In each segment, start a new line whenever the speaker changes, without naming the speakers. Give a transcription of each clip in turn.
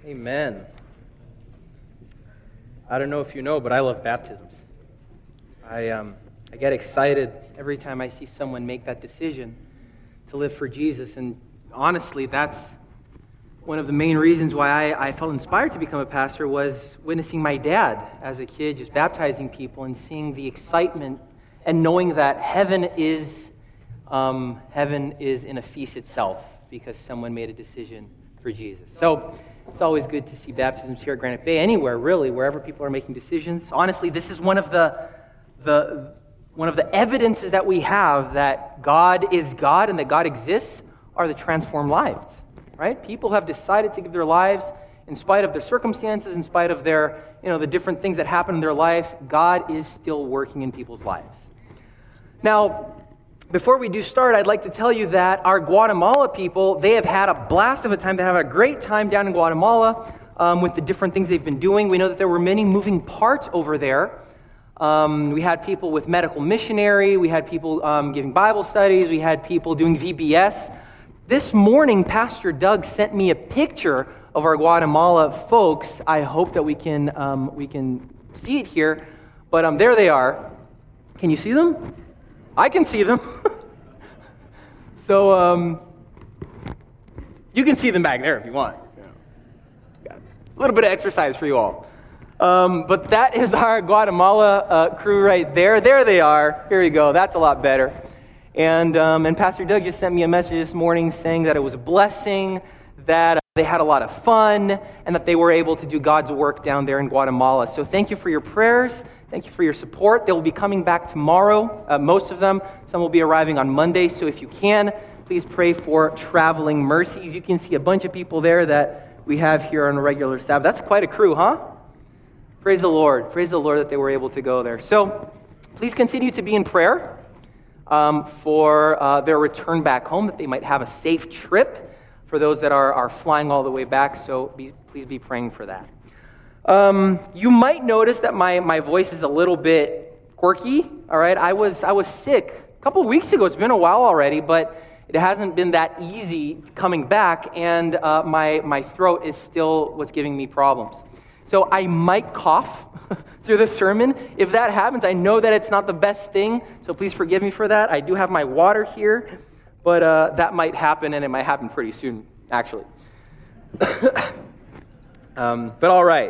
Amen. I don't know if you know, but I love baptisms. I get excited every time I see someone make that decision to live for Jesus. And honestly, that's one of the main reasons why I felt inspired to become a pastor, was witnessing my dad as a kid just baptizing people and seeing the excitement and knowing that heaven is in a feast itself because someone made a decision for Jesus. So it's always good to see baptisms here at Granite Bay, anywhere really, wherever people are making decisions. Honestly, this is one of the evidences that we have that God is God and that God exists are the transformed lives, right? People have decided to give their lives in spite of their circumstances, in spite of their, the different things that happen in their life. God is still working in people's lives. Now, before we do start, I'd like to tell you that our Guatemala people, they have had a blast of a time. They have a great time down in Guatemala with the different things they've been doing. We know that there were many moving parts over there. We had people with medical missionary. We had people giving Bible studies. We had people doing VBS. This morning, Pastor Doug sent me a picture of our Guatemala folks. I hope that we can see it here. But there they are. Can you see them? I can see them. So you can see them back there if you want. Got a little bit of exercise for you all. But that is our Guatemala crew right there. There they are. Here we go. That's a lot better. And Pastor Doug just sent me a message this morning saying that it was a blessing, that they had a lot of fun, and that they were able to do God's work down there in Guatemala. So thank you for your prayers. Thank you for your support. They will be coming back tomorrow, most of them. Some will be arriving on Monday. So if you can, please pray for traveling mercies. You can see a bunch of people there that we have here on a regular Sabbath. That's quite a crew, huh? Praise the Lord. Praise the Lord that they were able to go there. So please continue to be in prayer for their return back home, that they might have a safe trip for those that are flying all the way back. So please be praying for that. You might notice that my voice is a little bit quirky. All right, I was sick a couple of weeks ago. It's been a while already, but it hasn't been that easy coming back, and my throat is still what's giving me problems. So I might cough through the sermon. If that happens, I know that it's not the best thing, so please forgive me for that. I do have my water here, but that might happen, and it might happen pretty soon, actually. But all right.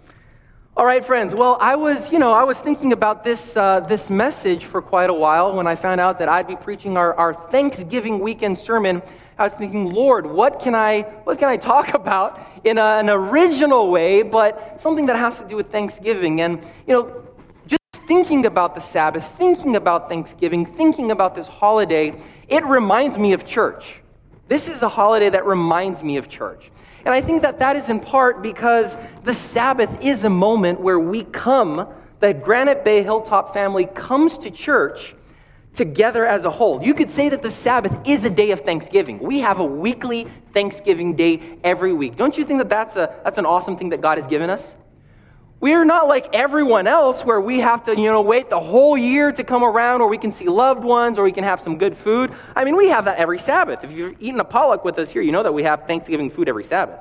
All right, friends. Well, I was thinking about this message for quite a while when I found out that I'd be preaching our Thanksgiving weekend sermon. I was thinking, Lord, what can I talk about in an original way, but something that has to do with Thanksgiving? And just thinking about the Sabbath, thinking about Thanksgiving, thinking about this holiday, it reminds me of church. This is a holiday that reminds me of church. And I think that is in part because the Sabbath is a moment where the Granite Bay Hilltop family comes to church together as a whole. You could say that the Sabbath is a day of Thanksgiving. We have a weekly Thanksgiving day every week. Don't you think that that's an awesome thing that God has given us? We're not like everyone else where we have to, wait the whole year to come around, or we can see loved ones, or we can have some good food. I mean, we have that every Sabbath. If you've eaten a potluck with us here, you know that we have Thanksgiving food every Sabbath,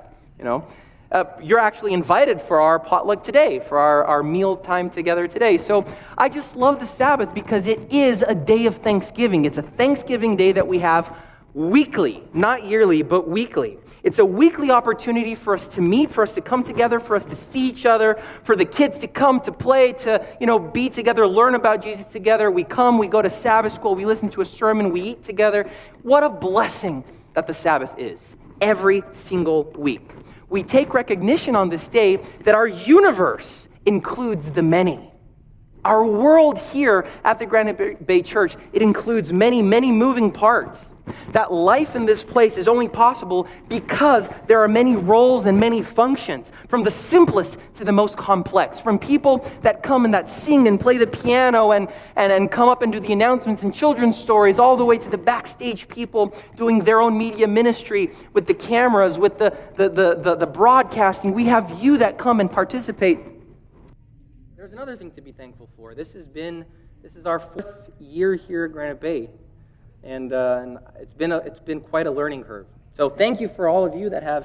You're actually invited for our potluck today, for our meal time together today. So I just love the Sabbath because it is a day of Thanksgiving. It's a Thanksgiving day that we have weekly, not yearly, but weekly. It's a weekly opportunity for us to meet, for us to come together, for us to see each other, for the kids to come to play, to be together, learn about Jesus together. We come, we go to Sabbath school, we listen to a sermon, we eat together. What a blessing that the Sabbath is every single week. We take recognition on this day that our universe includes the many. Our world here at the Granite Bay Church, it includes many, many moving parts. That life in this place is only possible because there are many roles and many functions, from the simplest to the most complex, from people that come and that sing and play the piano and come up and do the announcements and children's stories, all the way to the backstage people doing their own media ministry with the cameras, with the broadcasting. We have you that come and participate. There's another thing to be thankful for. This is our 4th year here at Granite Bay. And it's been quite a learning curve. So thank you for all of you that have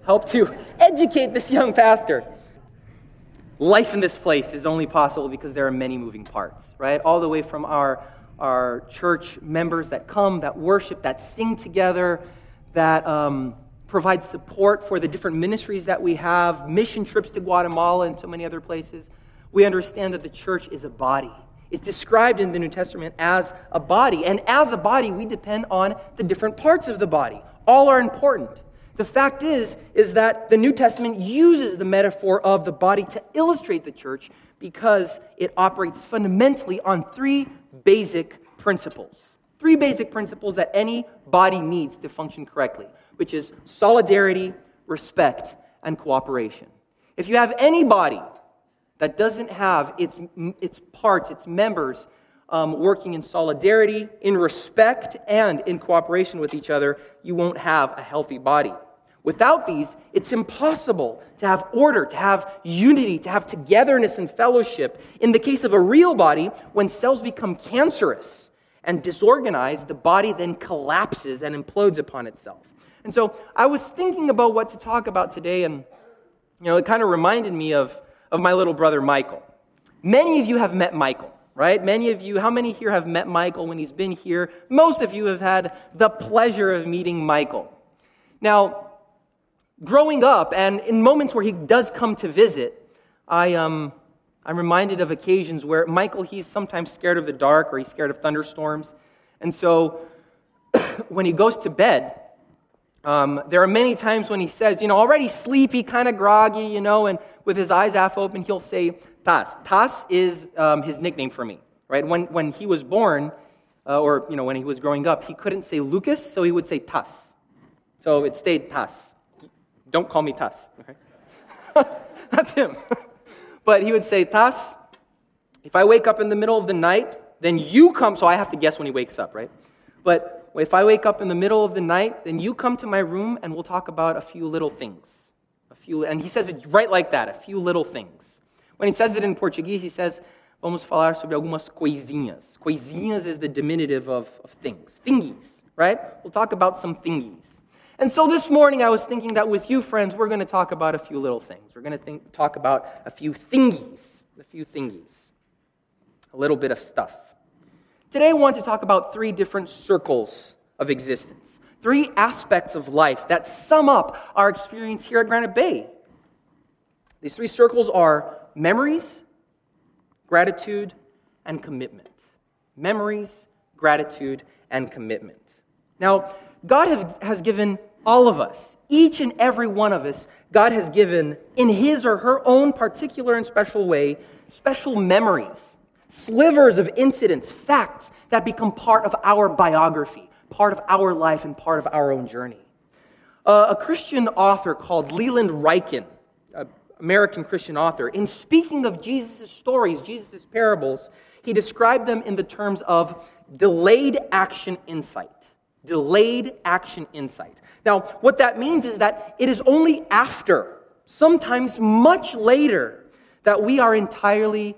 help to educate this young pastor. Life in this place is only possible because there are many moving parts, right? All the way from our church members that come, that worship, that sing together, that provide support for the different ministries that we have, mission trips to Guatemala and so many other places. We understand that the church is a body. It's described in the New Testament as a body. And as a body, we depend on the different parts of the body. All are important. The fact is that the New Testament uses the metaphor of the body to illustrate the church because it operates fundamentally on three basic principles. Three basic principles that any body needs to function correctly, which is solidarity, respect, and cooperation. If you have any body that doesn't have its parts, its members, working in solidarity, in respect, and in cooperation with each other, you won't have a healthy body. Without these, it's impossible to have order, to have unity, to have togetherness and fellowship. In the case of a real body, when cells become cancerous and disorganized, the body then collapses and implodes upon itself. And so I was thinking about what to talk about today, and it kind of reminded me of my little brother Michael. Many of you have met Michael, right? Many of you, how many here have met Michael when he's been here? Most of you have had the pleasure of meeting Michael. Now, growing up, and in moments where he does come to visit, I'm reminded of occasions where Michael, he's sometimes scared of the dark or he's scared of thunderstorms. And so when he goes to bed, there are many times when he says, already sleepy, kind of groggy, and with his eyes half open, he'll say, Tas. Tas is his nickname for me, right? When he was born, or when he was growing up, he couldn't say Lucas, so he would say Tas. So it stayed Tas. Don't call me Tas, okay? That's him. But he would say, Tas, if I wake up in the middle of the night, then you come, so I have to guess when he wakes up, right? But if I wake up in the middle of the night, then you come to my room and we'll talk about a few little things. And he says it right like that, a few little things. When he says it in Portuguese, he says, vamos falar sobre algumas coisinhas. Coisinhas is the diminutive of things. Thingies, right? We'll talk about some thingies. And so this morning I was thinking that with you, friends, we're going to talk about a few little things. We're going to talk about a few thingies. A little bit of stuff. Today I want to talk about three different circles of existence. Three aspects of life that sum up our experience here at Granite Bay. These three circles are memories, gratitude, and commitment. Memories, gratitude, and commitment. Now, God has given all of us, each and every one of us, God has given, in his or her own particular and special way, special memories, slivers of incidents, facts that become part of our biography, part of our life, and part of our own journey. A Christian author called Leland Ryken, an American Christian author, in speaking of Jesus' stories, Jesus' parables, he described them in the terms of delayed action insight. Delayed action insight. Now, what that means is that it is only after, sometimes much later, that we entirely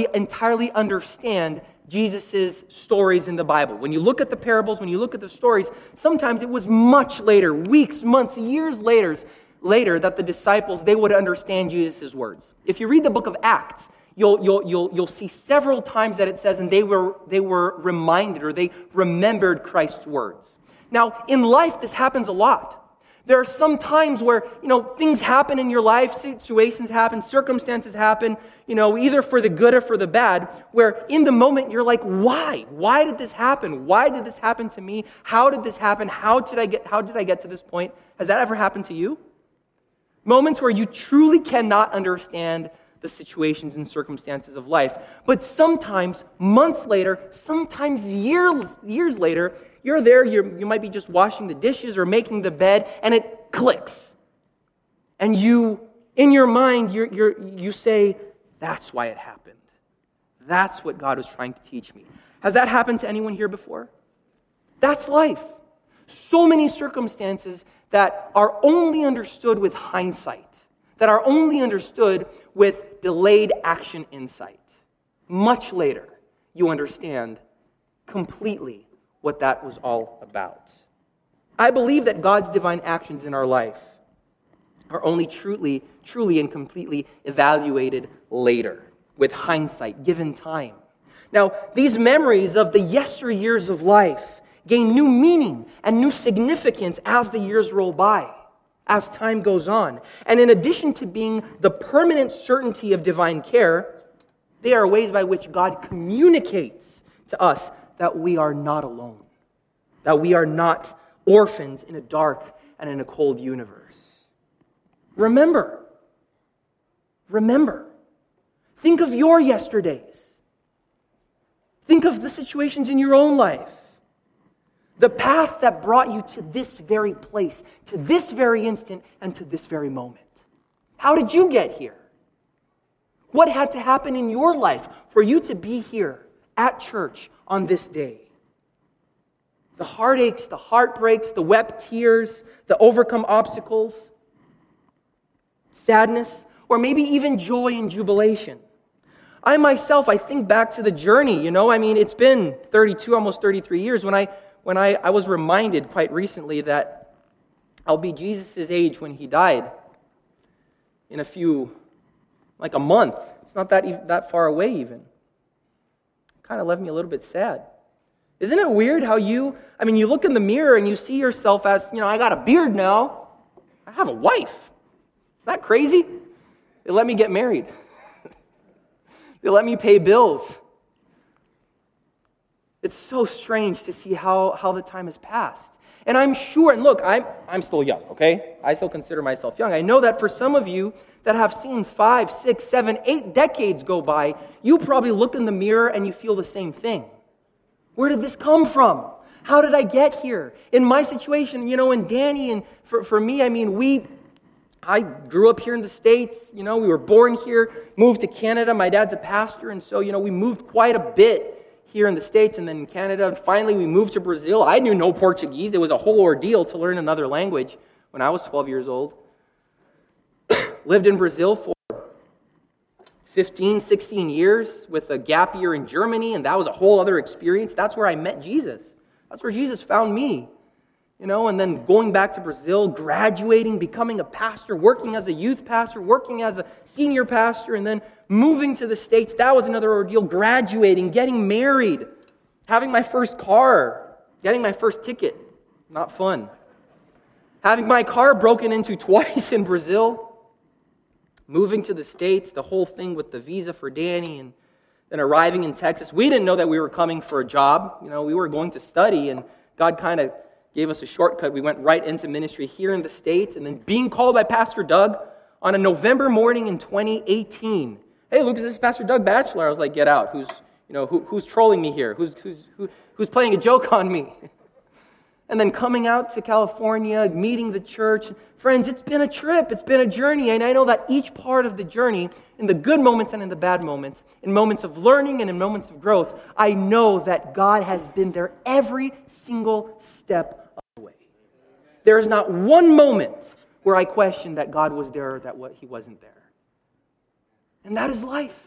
understand Jesus' stories in the Bible. When you look at the parables, when you look at the stories, sometimes it was much later, weeks, months, years later that the disciples, they would understand Jesus' words. If you read the book of Acts, you'll see several times that it says, and they were reminded, or they remembered Christ's words. Now, in life, this happens a lot. There are some times where, things happen in your life, situations happen, circumstances happen, either for the good or for the bad, where in the moment you're like, why? Why did this happen? Why did this happen to me? How did this happen? How did I get to this point? Has that ever happened to you? Moments where you truly cannot understand the situations and circumstances of life. But sometimes, months later, sometimes years later, you're there, you might be just washing the dishes or making the bed, and it clicks. And you, in your mind, you say, that's why it happened. That's what God was trying to teach me. Has that happened to anyone here before? That's life. So many circumstances that are only understood with hindsight, that are only understood with delayed action insight. Much later, you understand completely what that was all about. I believe that God's divine actions in our life are only truly and completely evaluated later, with hindsight, given time. Now, these memories of the yesteryears of life gain new meaning and new significance as the years roll by, as time goes on. And in addition to being the permanent certainty of divine care, they are ways by which God communicates to us that we are not alone, that we are not orphans in a dark and in a cold universe. Remember. Think of your yesterdays. Think of the situations in your own life. The path that brought you to this very place, to this very instant, and to this very moment. How did you get here? What had to happen in your life for you to be here at church on this day? The heartaches, the heartbreaks, the wept tears, the overcome obstacles, sadness, or maybe even joy and jubilation. I myself, I think back to the journey, it's been 32, almost 33 years when I was reminded quite recently that I'll be Jesus' age when he died in a month. It's not that far away even. It kind of left me a little bit sad. Isn't it weird how you look in the mirror and you see yourself as, I got a beard now. I have a wife. Is that crazy? They let me get married. They let me pay bills. It's so strange to see how the time has passed. And I'm sure, and look, I'm still young, okay? I still consider myself young. I know that for some of you that have seen 5, 6, 7, 8 decades go by, you probably look in the mirror and you feel the same thing. Where did this come from? How did I get here? In my situation, and Danny, and for me, I grew up here in the States, we were born here, moved to Canada. My dad's a pastor, and so, we moved quite a bit here in the States and then in Canada. And finally, we moved to Brazil. I knew no Portuguese. It was a whole ordeal to learn another language when I was 12 years old. Lived in Brazil for 15, 16 years with a gap year in Germany, and that was a whole other experience. That's where I met Jesus. That's where Jesus found me. And then going back to Brazil, graduating, becoming a pastor, working as a youth pastor, working as a senior pastor, and then moving to the States. That was another ordeal. Graduating, getting married, having my first car, getting my first ticket. Not fun. Having my car broken into twice in Brazil. Moving to the States, the whole thing with the visa for Danny, and then arriving in Texas. We didn't know that we were coming for a job. We were going to study, and God kind of gave us a shortcut. We went right into ministry here in the States, and then being called by Pastor Doug on a November morning in 2018. Hey, Lucas, this is Pastor Doug Batchelor. I was like, get out. Who's trolling me here? Who's playing a joke on me? And then coming out to California, meeting the church. Friends, it's been a trip. It's been a journey. And I know that each part of the journey, in the good moments and in the bad moments, in moments of learning and in moments of growth, I know that God has been there every single step of the way. There is not one moment where I question that God was there or that He wasn't there. And that is life.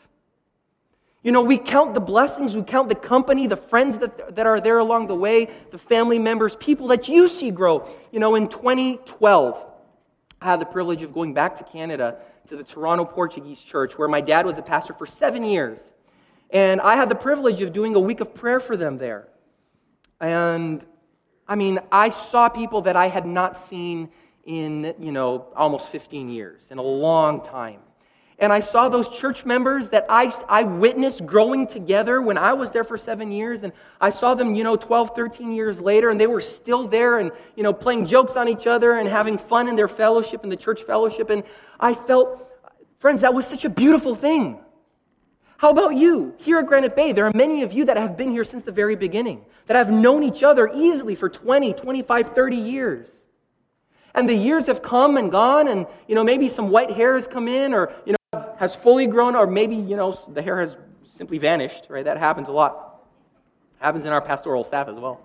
We count the blessings, we count the company, the friends that are there along the way, the family members, people that you see grow. In 2012, I had the privilege of going back to Canada to the Toronto Portuguese Church, where my dad was a pastor for 7 years. And I had the privilege of doing a week of prayer for them there. And, I saw people that I had not seen in, almost 15 years, in a long time. And I saw those church members that I witnessed growing together when I was there for 7 years. And I saw them, 12, 13 years later, and they were still there and, playing jokes on each other and having fun in their fellowship, in the church fellowship. And I felt, friends, that was such a beautiful thing. How about you? Here at Granite Bay, there are many of you that have been here since the very beginning, that have known each other easily for 20, 25, 30 years. And the years have come and gone, and, maybe some white hair has come in, or, has fully grown, or maybe, the hair has simply vanished, right? That happens a lot. Happens in our pastoral staff as well.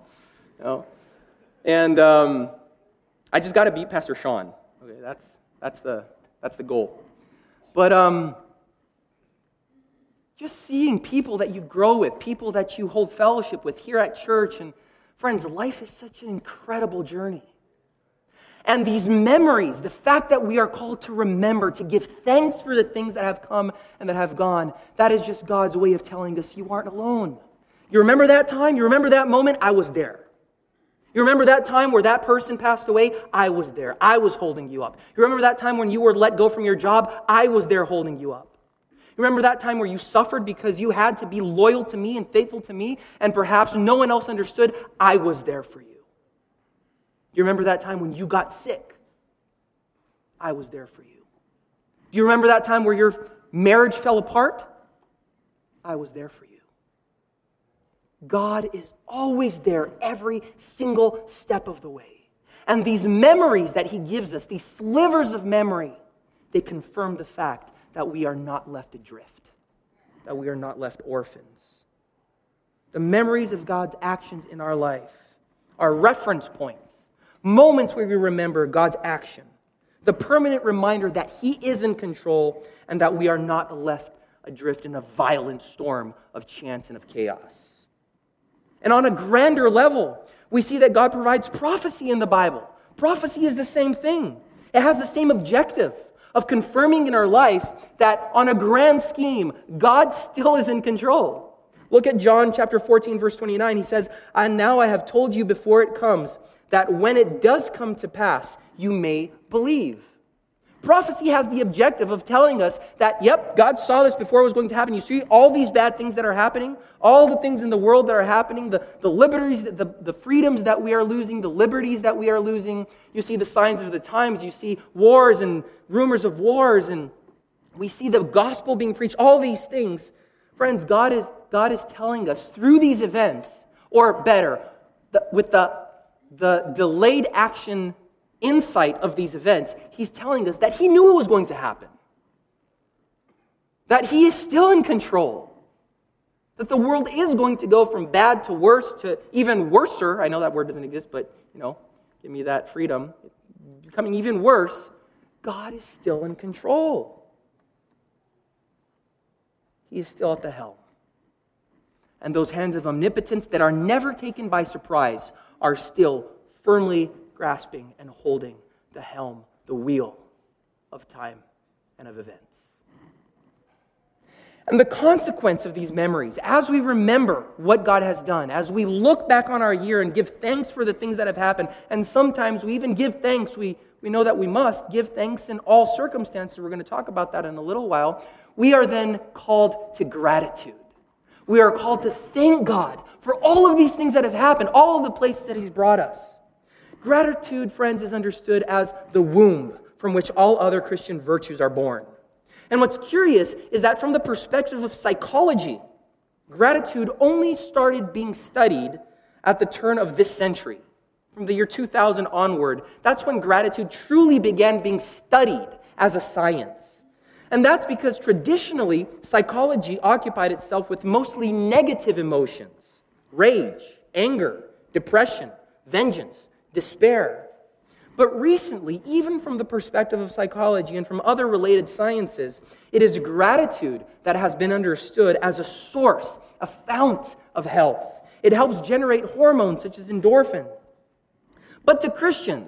And I just got to beat Pastor Sean. Okay, that's the goal. But just seeing people that you grow with, people that you hold fellowship with here at church, and friends, life is such an incredible journey. And these memories, the fact that we are called to remember, to give thanks for the things that have come and that have gone, that is just God's way of telling us you aren't alone. You remember that time? You remember that moment? I was there. You remember that time where that person passed away? I was there. I was holding you up. You remember that time when you were let go from your job? I was there holding you up. You remember that time where you suffered because you had to be loyal to me and faithful to me, and perhaps no one else understood? I was there for you. You remember that time when you got sick? I was there for you. Do you remember that time where your marriage fell apart? I was there for you. God is always there every single step of the way. And these memories that He gives us, these slivers of memory, they confirm the fact that we are not left adrift, that we are not left orphans. The memories of God's actions in our life are reference points, moments where we remember God's action, the permanent reminder that He is in control and that we are not left adrift in a violent storm of chance and of chaos. And on a grander level, we see that God provides prophecy in the Bible. Prophecy is the same thing. It has the same objective of confirming in our life that on a grand scheme, God still is in control. Look at John chapter 14, verse 29. He says, "And now I have told you before it comes, that when it does come to pass, you may believe." Prophecy has the objective of telling us that, yep, God saw this before it was going to happen. You see all these bad things that are happening, all the things in the world that are happening, the liberties, the freedoms that we are losing, the liberties that we are losing. You see the signs of the times. You see wars and rumors of wars, and we see the gospel being preached, all these things. Friends, God is telling us through these events, or better, with the delayed action insight of these events, He's telling us that He knew it was going to happen. That He is still in control. That the world is going to go from bad to worse to even worser. I know that word doesn't exist, but, give me that freedom. Becoming even worse. God is still in control. He is still at the helm. And those hands of omnipotence that are never taken by surprise are still firmly grasping and holding the helm, the wheel of time and of events. And the consequence of these memories, as we remember what God has done, as we look back on our year and give thanks for the things that have happened, and sometimes we even give thanks, we know that we must give thanks in all circumstances. We're going to talk about that in a little while. We are then called to gratitude. We are called to thank God for all of these things that have happened, all of the places that He's brought us. Gratitude, friends, is understood as the womb from which all other Christian virtues are born. And what's curious is that from the perspective of psychology, gratitude only started being studied at the turn of this century. From the year 2000 onward, that's when gratitude truly began being studied as a science. And that's because traditionally, psychology occupied itself with mostly negative emotions: rage, anger, depression, vengeance, despair. But recently, even from the perspective of psychology and from other related sciences, it is gratitude that has been understood as a source, a fount of health. It helps generate hormones such as endorphin. But to Christians,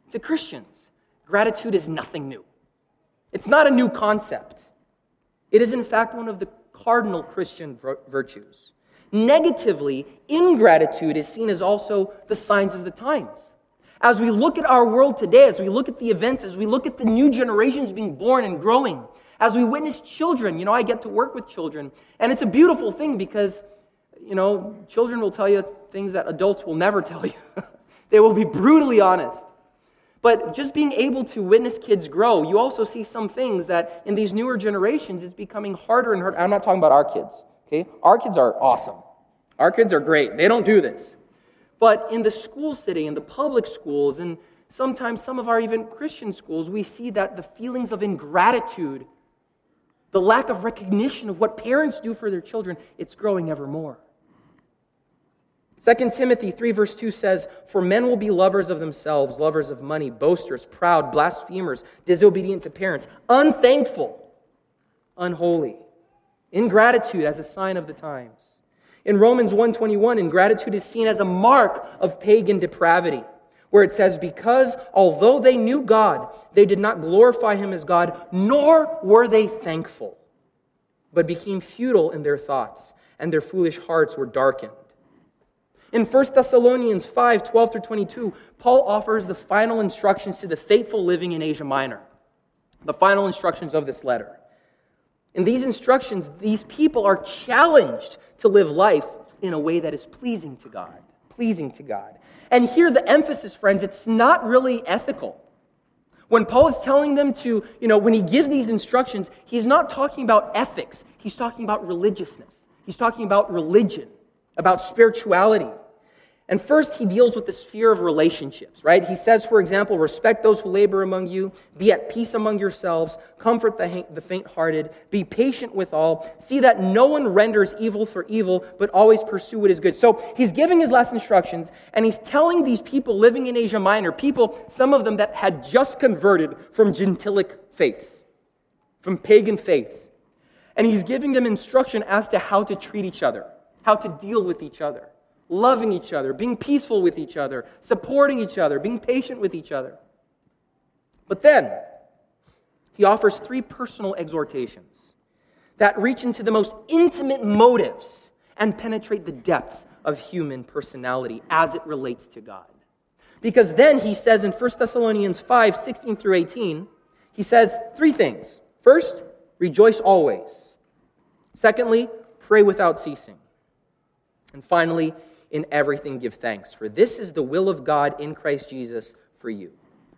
gratitude is nothing new. It's not a new concept. It is in fact one of the cardinal Christian virtues. Negatively, ingratitude is seen as also the signs of the times. As we look at our world today, as we look at the events, as we look at the new generations being born and growing, as we witness children, I get to work with children, and it's a beautiful thing because, children will tell you things that adults will never tell you. They will be brutally honest. But just being able to witness kids grow, you also see some things that in these newer generations, it's becoming harder and harder. I'm not talking about our kids. Okay? Our kids are awesome. Our kids are great. They don't do this. But in the school setting, in the public schools, and sometimes some of our even Christian schools, we see that the feelings of ingratitude, the lack of recognition of what parents do for their children, it's growing ever more. 2 Timothy 3 verse 2 says, "For men will be lovers of themselves, lovers of money, boasters, proud, blasphemers, disobedient to parents, unthankful, unholy." Ingratitude as a sign of the times. In Romans 1:21, ingratitude is seen as a mark of pagan depravity. where it says, because although they knew God, they did not glorify him as God, nor were they thankful, but became futile in their thoughts, and their foolish hearts were darkened. In 1 Thessalonians 5, 12 through 22, Paul offers the final instructions to the faithful living in Asia Minor. The final instructions of this letter. In these instructions, these people are challenged to live life in a way that is pleasing to God. Pleasing to God. And here the emphasis, friends, it's not really ethical. When Paul is telling them to, when he gives these instructions, he's not talking about ethics. He's talking about religiousness. He's talking about religion, about spirituality. And first, he deals with the sphere of relationships, right? He says, for example, respect those who labor among you, be at peace among yourselves, comfort the faint-hearted, be patient with all, see that no one renders evil for evil, but always pursue what is good. So he's giving his last instructions, and he's telling these people living in Asia Minor, people, some of them that had just converted from Gentilic faiths, from pagan faiths. And he's giving them instruction as to how to treat each other, how to deal with each other. Loving each other, being peaceful with each other, supporting each other, being patient with each other. But then, he offers 3 personal exhortations that reach into the most intimate motives and penetrate the depths of human personality as it relates to God. Because then he says in 1 Thessalonians 5, 16 through 18, he says 3 things. First, rejoice always. Secondly, pray without ceasing. And finally, in everything give thanks, for this is the will of God in Christ Jesus for you.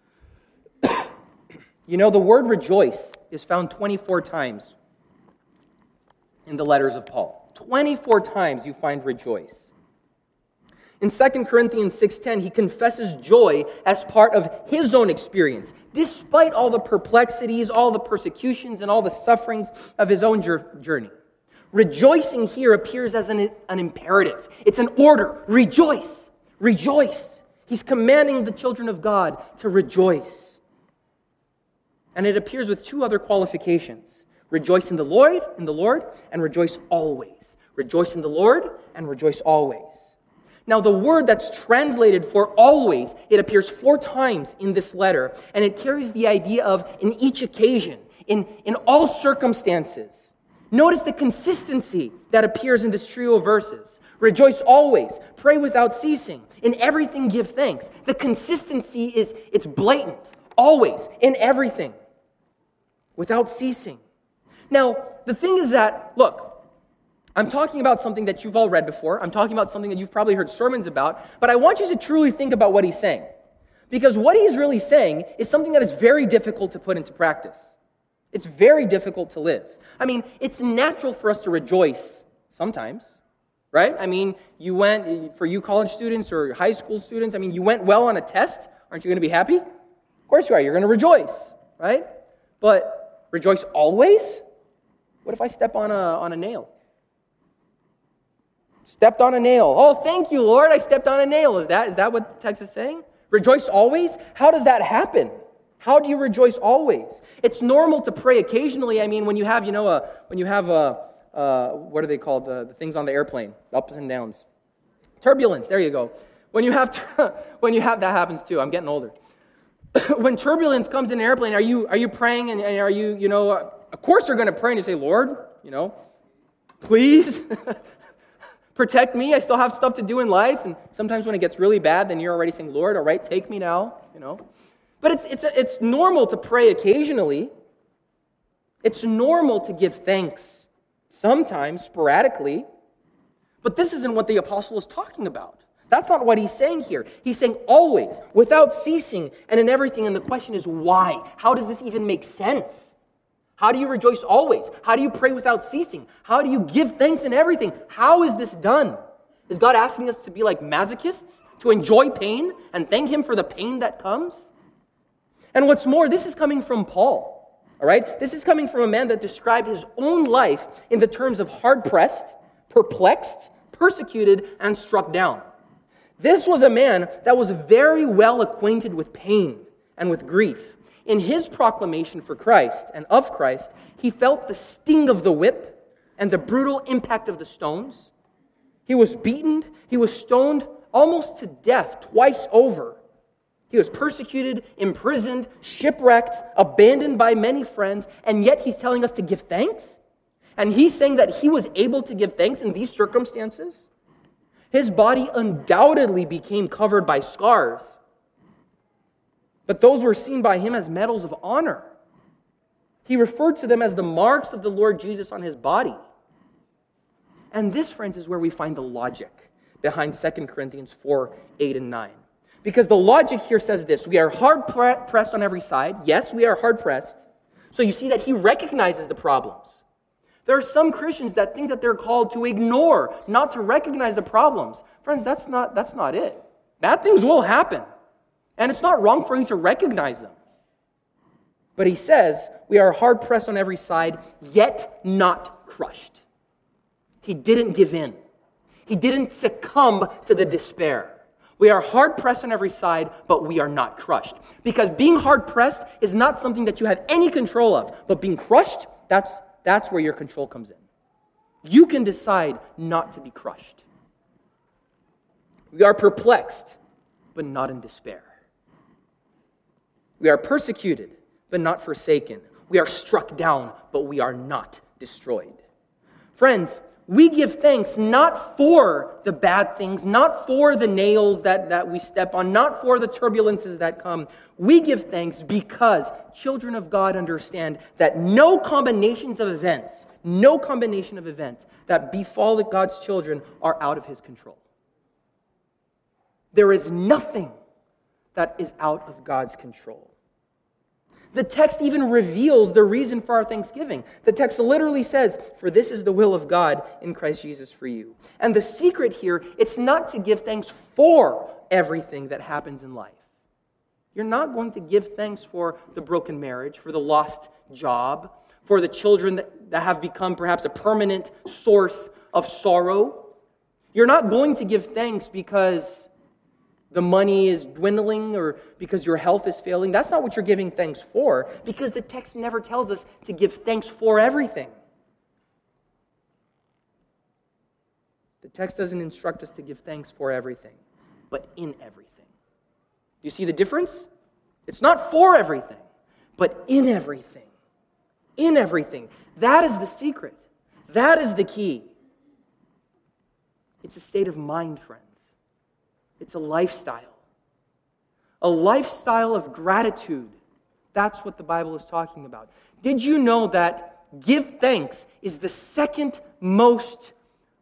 The word rejoice is found 24 times in the letters of Paul. 24 times you find rejoice. In 2 Corinthians 6:10, he confesses joy as part of his own experience, despite all the perplexities, all the persecutions, and all the sufferings of his own journey. Rejoicing here appears as an imperative. It's an order. Rejoice. Rejoice. He's commanding the children of God to rejoice. And it appears with 2 other qualifications. Rejoice in the Lord, and rejoice always. Rejoice in the Lord, and rejoice always. Now, the word that's translated for always, it appears 4 times in this letter, and it carries the idea of in each occasion, in all circumstances. Notice the consistency that appears in this trio of verses. Rejoice always. Pray without ceasing. In everything give thanks. The consistency it's blatant. Always. In everything. Without ceasing. Now, the thing is that, look, I'm talking about something that you've all read before. I'm talking about something that you've probably heard sermons about. But I want you to truly think about what he's saying. Because what he's really saying is something that is very difficult to put into practice. It's very difficult to live. I mean, it's natural for us to rejoice sometimes, right? I mean, for you college students or high school students, you went well on a test. Aren't you going to be happy? Of course you are. You're going to rejoice, right? But rejoice always? What if I step on a nail? Stepped on a nail. Oh, thank you, Lord, I stepped on a nail. Is that what the text is saying? Rejoice always? How does that happen? How do you rejoice always? It's normal to pray occasionally. When you have, what are they called? The things on the airplane, ups and downs. Turbulence, there you go. When you have, that happens too. I'm getting older. When turbulence comes in an airplane, are you praying and are you, of course you're going to pray and you say, Lord, please protect me. I still have stuff to do in life. And sometimes when it gets really bad, then you're already saying, Lord, all right, take me now, But it's normal to pray occasionally. It's normal to give thanks sometimes, sporadically. But this isn't what the apostle is talking about. That's not what he's saying here. He's saying always, without ceasing, and in everything. And the question is why? How does this even make sense? How do you rejoice always? How do you pray without ceasing? How do you give thanks in everything? How is this done? Is God asking us to be like masochists, to enjoy pain and thank him for the pain that comes? And what's more, this is coming from Paul, all right? This is coming from a man that described his own life in the terms of hard-pressed, perplexed, persecuted, and struck down. This was a man that was very well acquainted with pain and with grief. In his proclamation for Christ and of Christ, he felt the sting of the whip and the brutal impact of the stones. He was beaten, he was stoned almost to death twice over. He was persecuted, imprisoned, shipwrecked, abandoned by many friends, and yet he's telling us to give thanks? And he's saying that he was able to give thanks in these circumstances? His body undoubtedly became covered by scars, but those were seen by him as medals of honor. He referred to them as the marks of the Lord Jesus on his body. And this, friends, is where we find the logic behind 2 Corinthians 4, 8, and 9. Because the logic here says this: we are hard-pressed on every side. Yes, we are hard-pressed. So you see that he recognizes the problems. There are some Christians that think that they're called to ignore, not to recognize the problems. Friends, that's not it. Bad things will happen. And it's not wrong for you to recognize them. But he says, we are hard-pressed on every side, yet not crushed. He didn't give in. He didn't succumb to the despair. We are hard-pressed on every side, but we are not crushed. Because being hard-pressed is not something that you have any control of. But being crushed, that's where your control comes in. You can decide not to be crushed. We are perplexed, but not in despair. We are persecuted, but not forsaken. We are struck down, but we are not destroyed. Friends, we give thanks not for the bad things, not for the nails that we step on, not for the turbulences that come. We give thanks because children of God understand that no combination of events that befall God's children are out of his control. There is nothing that is out of God's control. The text even reveals the reason for our thanksgiving. The text literally says, "For this is the will of God in Christ Jesus for you." And the secret here, it's not to give thanks for everything that happens in life. You're not going to give thanks for the broken marriage, for the lost job, for the children that have become perhaps a permanent source of sorrow. You're not going to give thanks because the money is dwindling or because your health is failing. That's not what you're giving thanks for, because the text never tells us to give thanks for everything. The text doesn't instruct us to give thanks for everything, but in everything. Do you see the difference? It's not for everything, but in everything. In everything. That is the secret. That is the key. It's a state of mind, friends. It's a lifestyle. A lifestyle of gratitude. That's what the Bible is talking about. Did you know that give thanks is the second most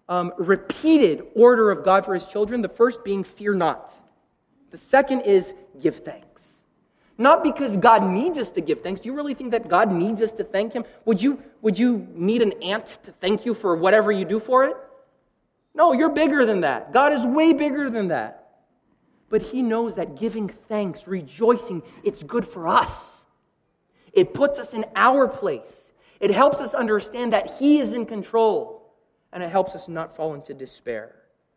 repeated order of God for his children? The first being fear not. The second is give thanks. Not because God needs us to give thanks. Do you really think that God needs us to thank him? Would you need an ant to thank you for whatever you do for it? No, you're bigger than that. God is way bigger than that. But he knows that giving thanks, rejoicing, it's good for us. It puts us in our place. It helps us understand that he is in control. And it helps us not fall into despair.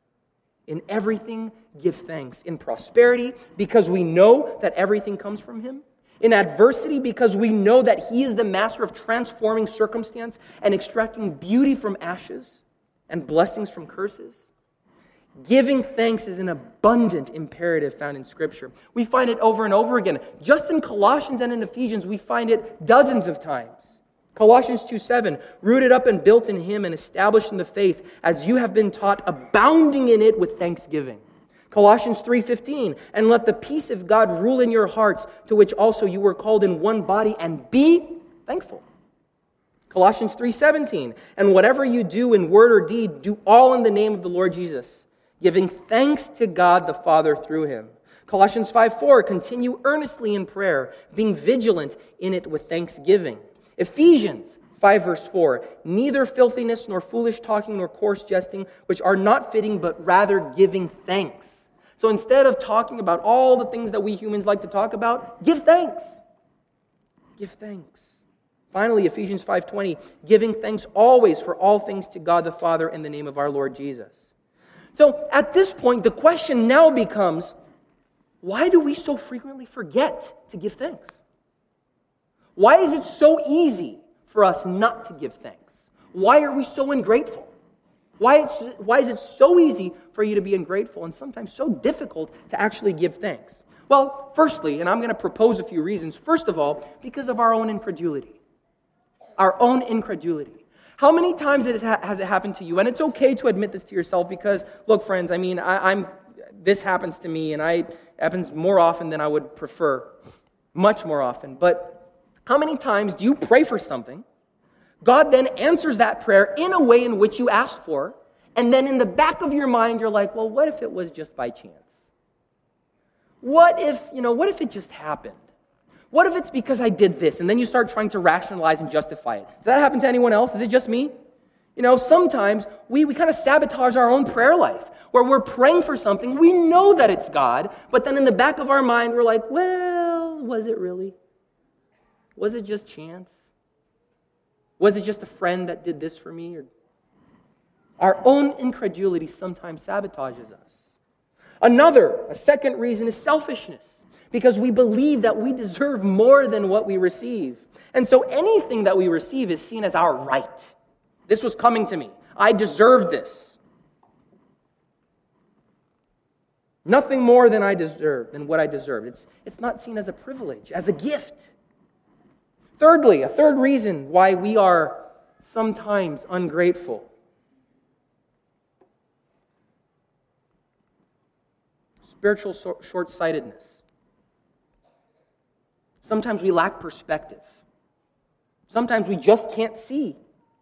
In everything, give thanks. In prosperity, because we know that everything comes from him. In adversity, because we know that he is the master of transforming circumstance and extracting beauty from ashes and blessings from curses. Giving thanks is an abundant imperative found in Scripture. We find it over and over again. Just in Colossians and in Ephesians, we find it dozens of times. Colossians 2:7, rooted up and built in him and established in the faith, as you have been taught, abounding in it with thanksgiving. Colossians 3:15, and let the peace of God rule in your hearts, to which also you were called in one body, and be thankful. Colossians 3:17, and whatever you do in word or deed, do all in the name of the Lord Jesus, giving thanks to God the Father through him. Colossians 5:4, continue earnestly in prayer, being vigilant in it with thanksgiving. Ephesians 5 verse 4, neither filthiness nor foolish talking nor coarse jesting, which are not fitting, but rather giving thanks. So instead of talking about all the things that we humans like to talk about, give thanks. Give thanks. Finally, Ephesians 5:20, giving thanks always for all things to God the Father in the name of our Lord Jesus. So at this point, the question now becomes, why do we so frequently forget to give thanks? Why is it so easy for us not to give thanks? Why are we so ungrateful? Why is it so easy for you to be ungrateful and sometimes so difficult to actually give thanks? Well, firstly, and I'm going to propose a few reasons. First of all, because of our own incredulity. Our own incredulity. How many times has it happened to you? And it's okay to admit this to yourself because, look, friends, I mean, this happens to me, and it happens more often than I would prefer. Much more often. But how many times do you pray for something? God then answers that prayer in a way in which you asked for, and then in the back of your mind, you're like, well, what if it was just by chance? What if it just happened? What if it's because I did this? And then you start trying to rationalize and justify it. Does that happen to anyone else? Is it just me? Sometimes we kind of sabotage our own prayer life, where we're praying for something, we know that it's God, but then in the back of our mind, we're like, well, was it really? Was it just chance? Was it just a friend that did this for me? Our own incredulity sometimes sabotages us. A second reason is selfishness, because we believe that we deserve more than what we receive. And so anything that we receive is seen as our right. This was coming to me. I deserved this. Nothing more than what I deserved. It's not seen as a privilege, as a gift. Thirdly, a third reason why we are sometimes ungrateful. Spiritual short-sightedness. Sometimes we lack perspective. Sometimes we just can't see.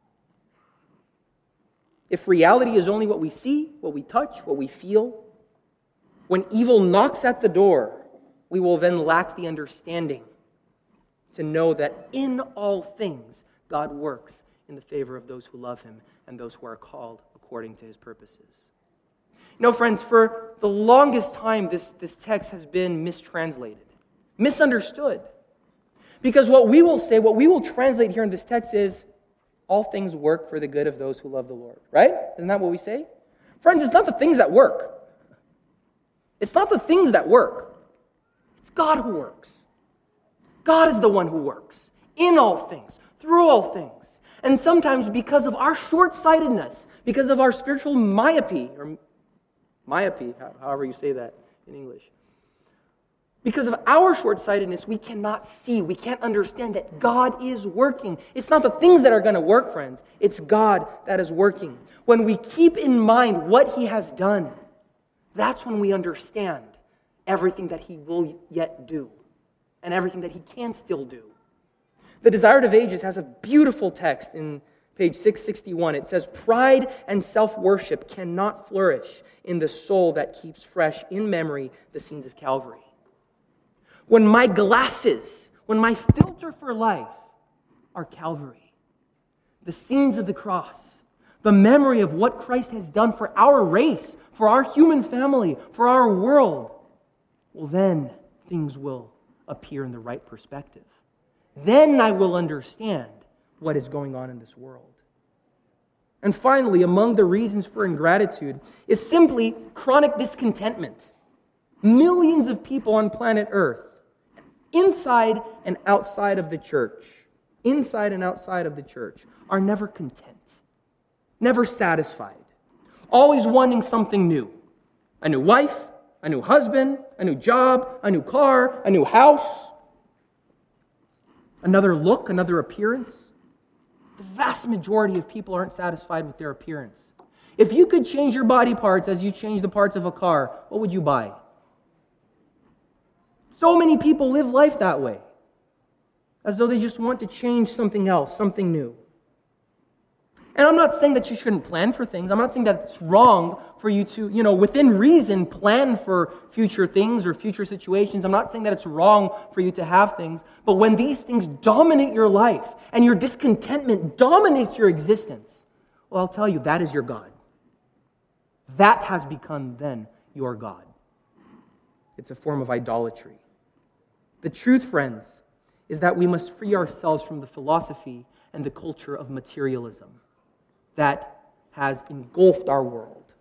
If reality is only what we see, what we touch, what we feel, when evil knocks at the door, we will then lack the understanding to know that in all things, God works in the favor of those who love Him and those who are called according to His purposes. Friends, for the longest time, this text has been mistranslated, misunderstood. Because what we will translate here in this text is, all things work for the good of those who love the Lord. Right? Isn't that what we say? Friends, it's not the things that work. It's not the things that work. It's God who works. God is the one who works in all things, through all things. And sometimes because of our short-sightedness, because of our spiritual myopy, however you say that in English, because of our short-sightedness, we cannot see, we can't understand that God is working. It's not the things that are going to work, friends. It's God that is working. When we keep in mind what He has done, that's when we understand everything that He will yet do and everything that He can still do. The Desired of Ages has a beautiful text in page 661. It says, "Pride and self-worship cannot flourish in the soul that keeps fresh in memory the scenes of Calvary." When my glasses, when my filter for life are Calvary, the scenes of the cross, the memory of what Christ has done for our race, for our human family, for our world, well, then things will appear in the right perspective. Then I will understand what is going on in this world. And finally, among the reasons for ingratitude is simply chronic discontentment. Millions of people on planet Earth, inside and outside of the church, are never content, never satisfied, always wanting something new. A new wife, a new husband, a new job, a new car, a new house, another look, another appearance. The vast majority of people aren't satisfied with their appearance. If you could change your body parts as you change the parts of a car, what would you buy? So many people live life that way, as though they just want to change something else, something new. And I'm not saying that you shouldn't plan for things. I'm not saying that it's wrong for you to, within reason, plan for future things or future situations. I'm not saying that it's wrong for you to have things. But when these things dominate your life and your discontentment dominates your existence, well, I'll tell you, that is your God. That has become then your God. It's a form of idolatry. The truth, friends, is that we must free ourselves from the philosophy and the culture of materialism that has engulfed our world.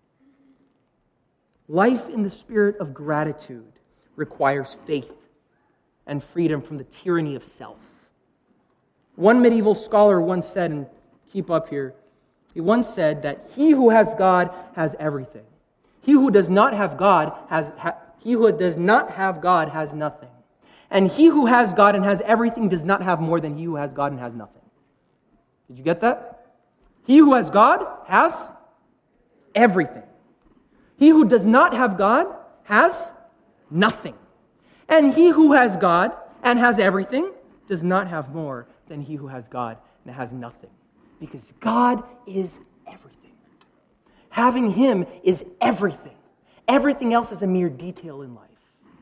Life in the spirit of gratitude requires faith and freedom from the tyranny of self. One medieval scholar once said, and keep up here, he once said that he who has God has everything. He who does not have God He who does not have God has nothing. And he who has God and has everything does not have more than he who has God and has nothing. Did you get that? He who has God has everything. He who does not have God has nothing. And he who has God and has everything does not have more than he who has God and has nothing. Because God is everything. Having Him is everything. Everything else is a mere detail in life.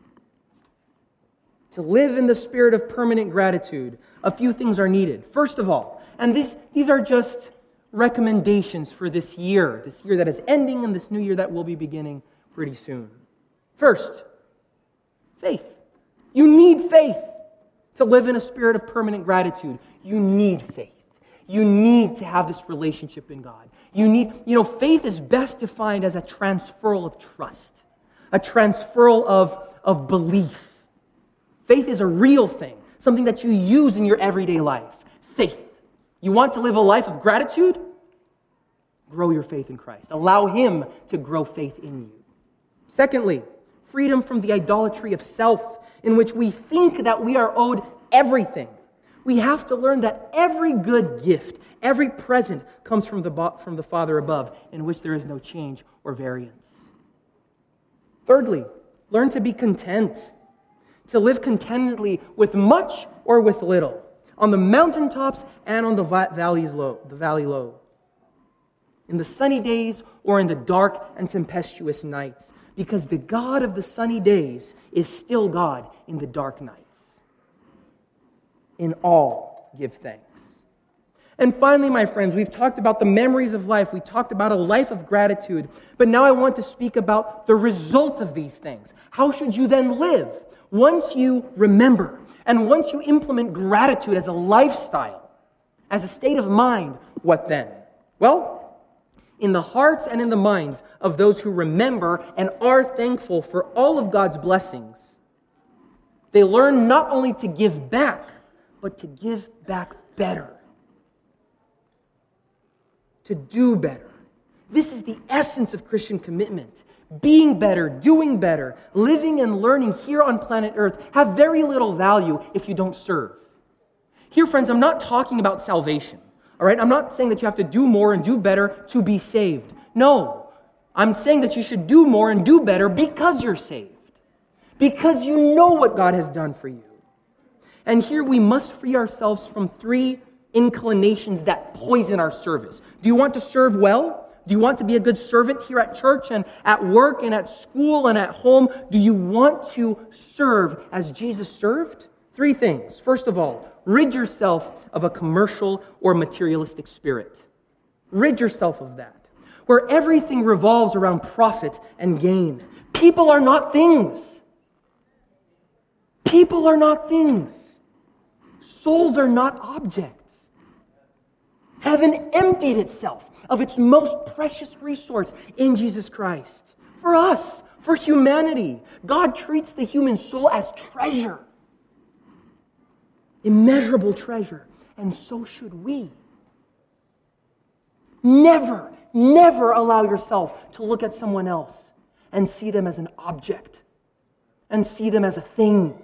To live in the spirit of permanent gratitude, a few things are needed. First of all, and these are just recommendations for this year that is ending and this new year that will be beginning pretty soon. First, faith. You need faith to live in a spirit of permanent gratitude. You need faith. You need to have this relationship in God. Faith is best defined as a transferal of trust, a transferal of belief. Faith is a real thing, something that you use in your everyday life. Faith. You want to live a life of gratitude? Grow your faith in Christ. Allow Him to grow faith in you. Secondly, freedom from the idolatry of self, in which we think that we are owed everything. We have to learn that every good gift, every present comes from the Father above, in which there is no change or variance. Thirdly, learn to be content, to live contentedly with much or with little, on the mountaintops and on the valley low, in the sunny days or in the dark and tempestuous nights, because the God of the sunny days is still God in the dark nights. In all, give thanks. And finally, my friends, we've talked about the memories of life. We talked about a life of gratitude. But now I want to speak about the result of these things. How should you then live? Once you remember, and once you implement gratitude as a lifestyle, as a state of mind, what then? Well, in the hearts and in the minds of those who remember and are thankful for all of God's blessings, they learn not only to give back, but to give back better. To do better. This is the essence of Christian commitment. Being better, doing better, living and learning here on planet Earth have very little value if you don't serve. Here, friends, I'm not talking about salvation. All right? I'm not saying that you have to do more and do better to be saved. No. I'm saying that you should do more and do better because you're saved. Because you know what God has done for you. And here we must free ourselves from three inclinations that poison our service. Do you want to serve well? Do you want to be a good servant here at church and at work and at school and at home? Do you want to serve as Jesus served? Three things. First of all, rid yourself of a commercial or materialistic spirit. Rid yourself of that, where everything revolves around profit and gain. People are not things. People are not things. Souls are not objects. Heaven emptied itself of its most precious resource in Jesus Christ. For us, for humanity, God treats the human soul as treasure. Immeasurable treasure. And so should we. Never, never allow yourself to look at someone else and see them as an object and see them as a thing.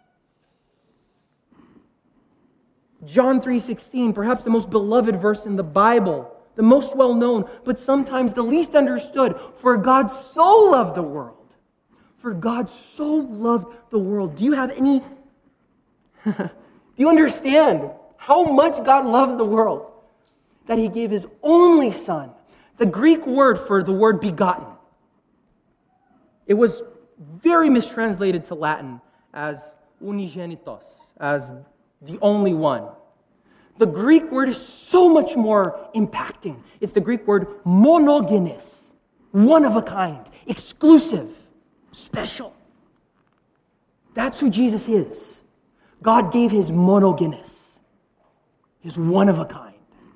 John 3:16, perhaps the most beloved verse in the Bible, the most well-known, but sometimes the least understood. For God so loved the world. For God so loved the world. Do you have any... Do you understand how much God loves the world? That He gave His only Son. The Greek word for the word begotten. It was very mistranslated to Latin as unigenitos, as the only one. The Greek word is so much more impacting. It's the Greek word monogenes, one of a kind, exclusive, special. That's who Jesus is. God gave His monogenes, His one of a kind,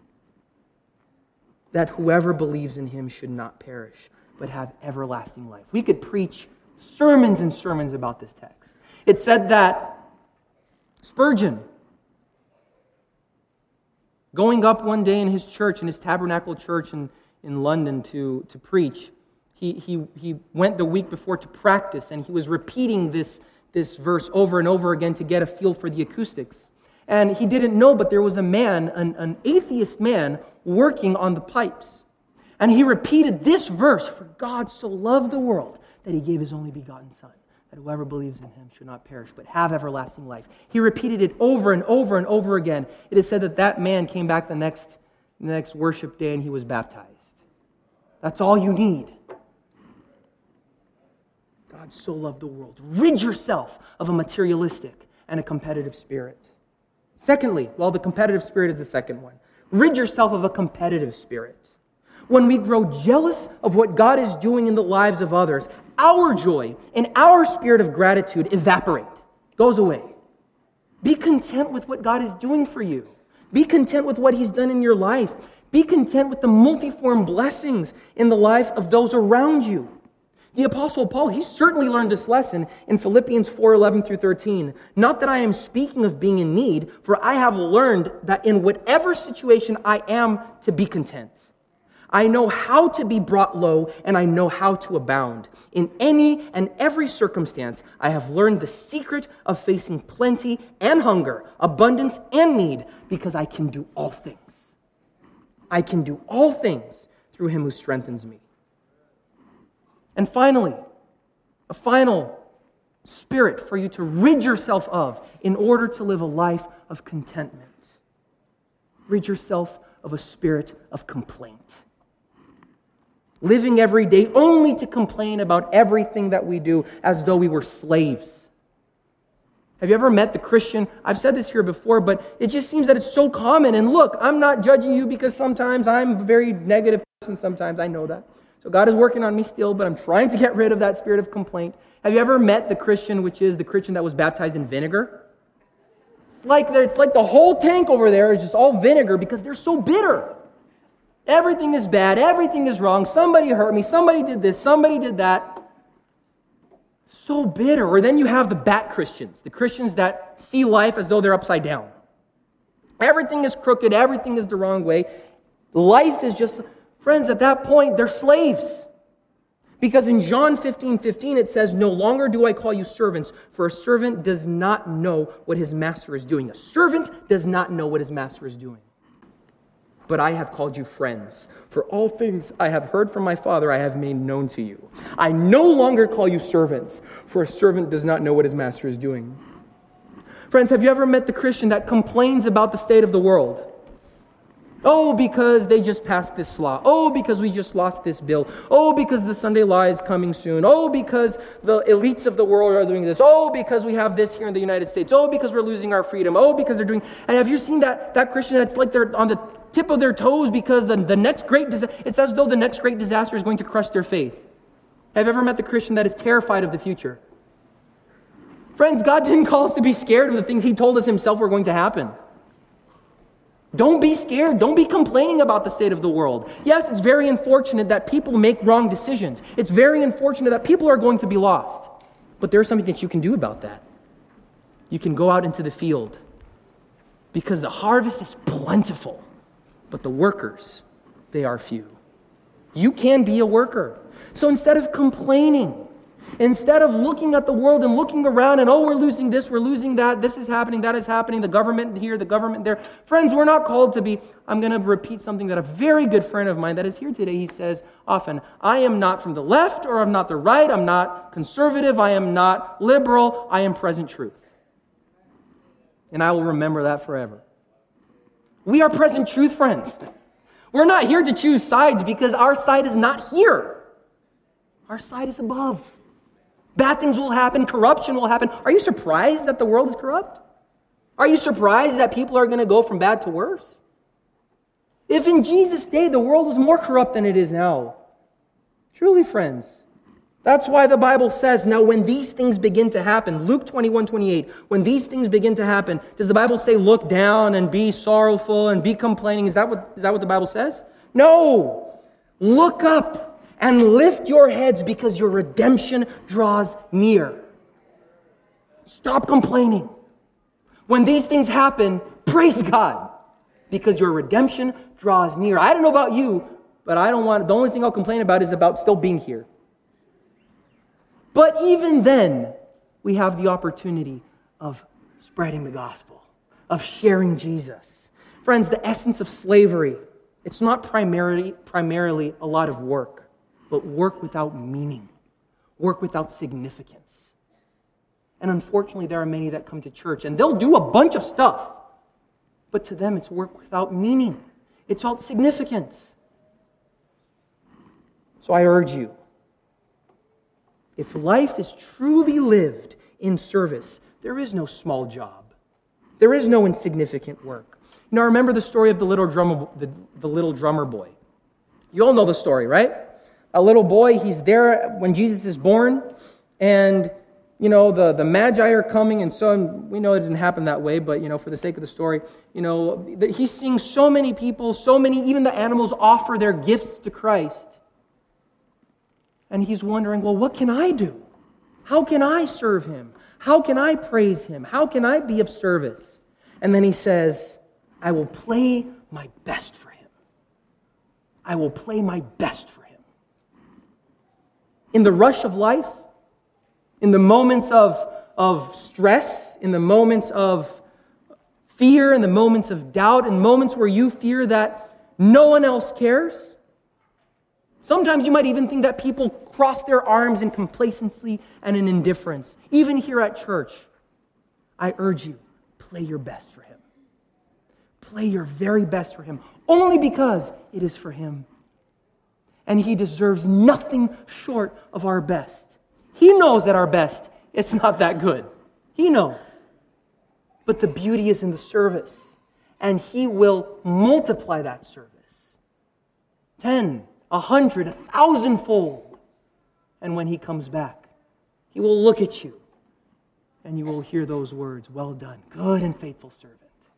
that whoever believes in Him should not perish, but have everlasting life. We could preach sermons and sermons about this text. It said that Spurgeon, going up one day in his church, in his tabernacle church in London to preach, he went the week before to practice, and he was repeating this verse over and over again to get a feel for the acoustics. And he didn't know, but there was a man, an atheist man, working on the pipes. And he repeated this verse, "For God so loved the world that he gave his only begotten Son, that whoever believes in him should not perish, but have everlasting life." He repeated it over and over and over again. It is said that that man came back the next worship day and he was baptized. That's all you need. God so loved the world. Rid yourself of a materialistic and a competitive spirit. Secondly, the competitive spirit is the second one. Rid yourself of a competitive spirit. When we grow jealous of what God is doing in the lives of others, our joy and our spirit of gratitude evaporate, goes away. Be content with what God is doing for you. Be content with what He's done in your life. Be content with the multiform blessings in the life of those around you. The Apostle Paul, he certainly learned this lesson in Philippians 4:11 through 13. "Not that I am speaking of being in need, for I have learned that in whatever situation I am to be content. I know how to be brought low, and I know how to abound. In any and every circumstance, I have learned the secret of facing plenty and hunger, abundance and need, because I can do all things. I can do all things through Him who strengthens me." And finally, a final spirit for you to rid yourself of in order to live a life of contentment. Rid yourself of a spirit of complaint. Living every day only to complain about everything that we do as though we were slaves. Have you ever met the Christian? I've said this here before, but it just seems that it's so common. And look, I'm not judging you because sometimes I'm a very negative person. Sometimes I know that. So God is working on me still, but I'm trying to get rid of that spirit of complaint. Have you ever met the Christian, which is the Christian that was baptized in vinegar? It's like the whole tank over there is just all vinegar because they're so bitter. Everything is bad. Everything is wrong. Somebody hurt me. Somebody did this. Somebody did that. So bitter. Or then you have the bat Christians, the Christians that see life as though they're upside down. Everything is crooked. Everything is the wrong way. Life is just... Friends, at that point, they're slaves. Because in John 15:15, it says, "No longer do I call you servants, for a servant does not know what his master is doing." A servant does not know what his master is doing. "But I have called you friends, for all things I have heard from my Father I have made known to you. I no longer call you servants, for a servant does not know what his master is doing." Friends, have you ever met the Christian that complains about the state of the world? "Oh, because they just passed this law. Oh, because we just lost this bill. Oh, because the Sunday law is coming soon. Oh, because the elites of the world are doing this. Oh, because we have this here in the United States. Oh, because we're losing our freedom. Oh, because they're doing..." And have you seen that Christian that's like they're on the tip of their toes because the next great disaster, it's as though the next great disaster is going to crush their faith. Have you ever met the Christian that is terrified of the future? Friends, God didn't call us to be scared of the things He told us Himself were going to happen. Don't be scared. Don't be complaining about the state of the world. Yes, it's very unfortunate that people make wrong decisions. It's very unfortunate that people are going to be lost. But there's something that you can do about that. You can go out into the field because the harvest is plentiful, but the workers, they are few. You can be a worker. So instead of complaining, instead of looking at the world and looking around and, "Oh, we're losing this, we're losing that, this is happening, that is happening, the government here, the government there." Friends, we're not called to be, I'm going to repeat something that a very good friend of mine that is here today, he says often, "I am not from the left or I'm not the right, I'm not conservative, I am not liberal, I am present truth." And I will remember that forever. We are present truth, friends. We're not here to choose sides because our side is not here. Our side is above. Bad things will happen. Corruption will happen. Are you surprised that the world is corrupt? Are you surprised that people are going to go from bad to worse? If in Jesus' day the world was more corrupt than it is now, truly, friends, that's why the Bible says, now when these things begin to happen, Luke 21:28, when these things begin to happen, does the Bible say look down and be sorrowful and be complaining? Is that what the Bible says? No! Look up and lift your heads because your redemption draws near. Stop complaining. When these things happen, praise God because your redemption draws near. I don't know about you, but the only thing I'll complain about is about still being here. But even then, we have the opportunity of spreading the gospel, of sharing Jesus. Friends, the essence of slavery, it's not primarily a lot of work, but work without meaning, work without significance. And unfortunately, there are many that come to church and they'll do a bunch of stuff, but to them it's work without meaning. It's without significance. So I urge you, if life is truly lived in service, there is no small job. There is no insignificant work. You know, remember the story of the little drummer boy. You all know the story, right? A little boy, he's there when Jesus is born, and, you know, the Magi are coming, and so we know it didn't happen that way, but, you know, for the sake of the story, you know, he's seeing so many people, so many, even the animals offer their gifts to Christ. And he's wondering, well, what can I do? How can I serve him? How can I praise him? How can I be of service? And then he says, I will play my best for him. I will play my best for him. In the rush of life, in the moments of stress, in the moments of fear, in the moments of doubt, in moments where you fear that no one else cares, sometimes you might even think that people cross their arms in complacency and in indifference. Even here at church, I urge you, play your best for him. Play your very best for him, only because it is for him. And he deserves nothing short of our best. He knows that our best, it's not that good. He knows. But the beauty is in the service. And he will multiply that service. 10, 100, 1,000-fold. And when he comes back, he will look at you and you will hear those words, well done, good and faithful servant.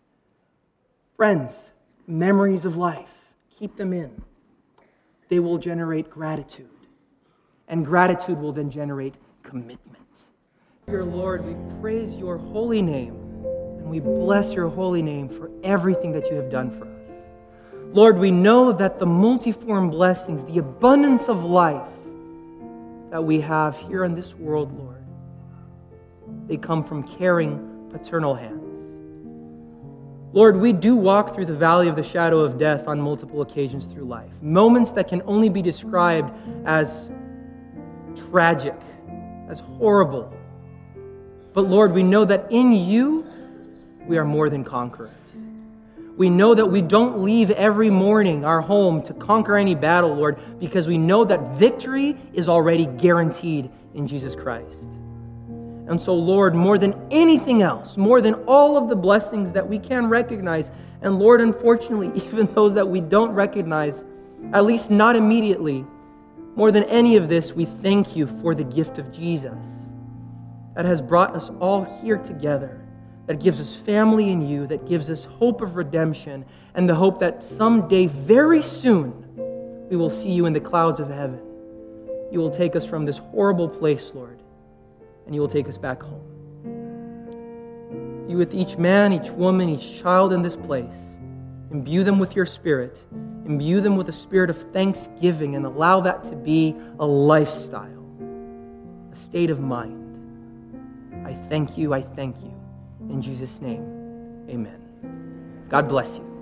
Friends, memories of life, keep them in. They will generate gratitude. And gratitude will then generate commitment. Dear Lord, we praise your holy name and we bless your holy name for everything that you have done for us. Lord, we know that the multiform blessings, the abundance of life that we have here in this world, Lord, they come from caring paternal hands. Lord, we do walk through the valley of the shadow of death on multiple occasions through life. Moments that can only be described as tragic, as horrible. But Lord, we know that in you, we are more than conquerors. We know that we don't leave every morning our home to conquer any battle, Lord, because we know that victory is already guaranteed in Jesus Christ. And so, Lord, more than anything else, more than all of the blessings that we can recognize, and Lord, unfortunately, even those that we don't recognize, at least not immediately, more than any of this, we thank you for the gift of Jesus that has brought us all here together, that gives us family in you, that gives us hope of redemption, and the hope that someday, very soon, we will see you in the clouds of heaven. You will take us from this horrible place, Lord, and you will take us back home. You with each man, each woman, each child in this place, imbue them with your Spirit, imbue them with a spirit of thanksgiving, and allow that to be a lifestyle, a state of mind. I thank you, I thank you. In Jesus' name, amen. God bless you.